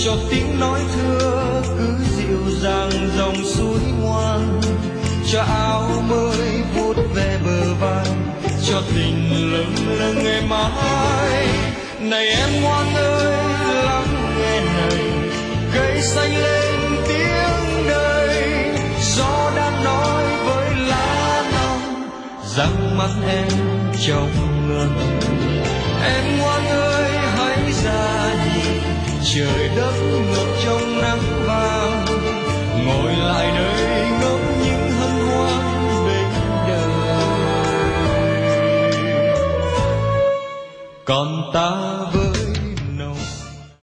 cho tiếng nói thưa cứ dịu dàng dòng suối ngoan, cho áo mới vuốt về bờ vai, cho tình lâng lâng êm ái. Này em ngoan ơi lắng nghe này, cây xanh lên tiếng đời, gió đang nói với lá non rằng mắt em trong ngân. Em ngoan ơi hãy ra nhìn trời đất ngập trong nắng vàng,